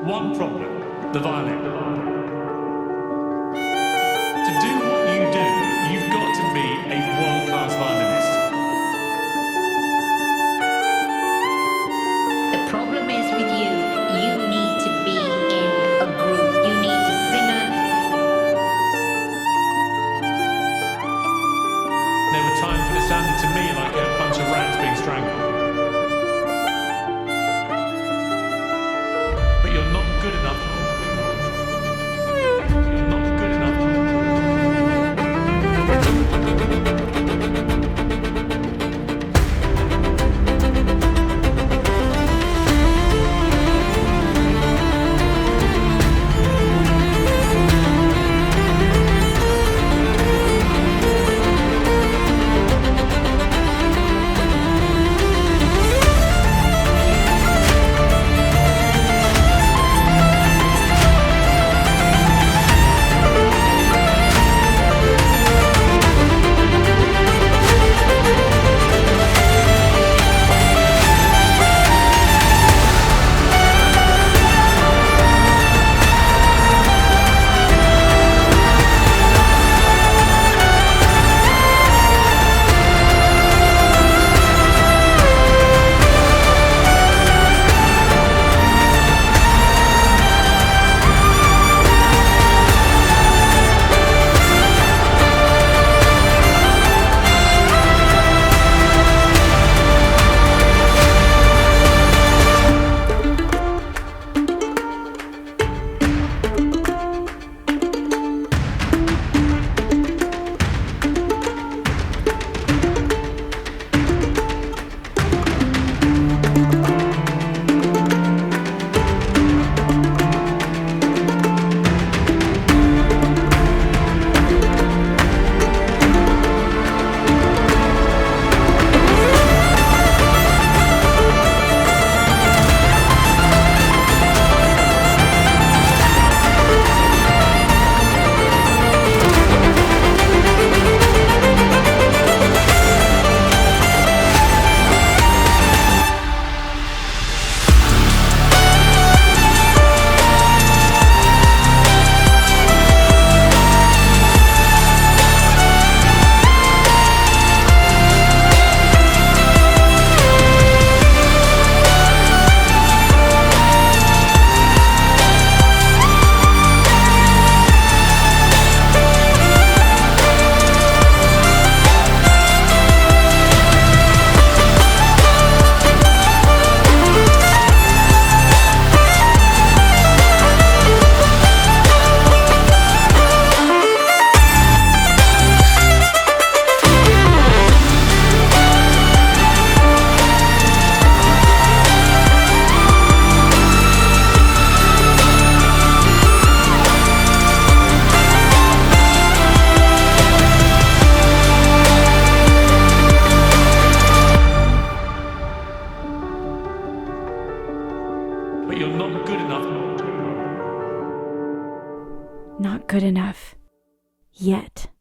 one problem: the violin. To do what you do, you've got to be a world-class violinist. The problem is with you, you need to be in a group. You need to sing it. There were times when it sounded to me like a bunch of rats being strangled. But you're not good enough. You're not good enough. But you're not good enough. Not good enough. Yet.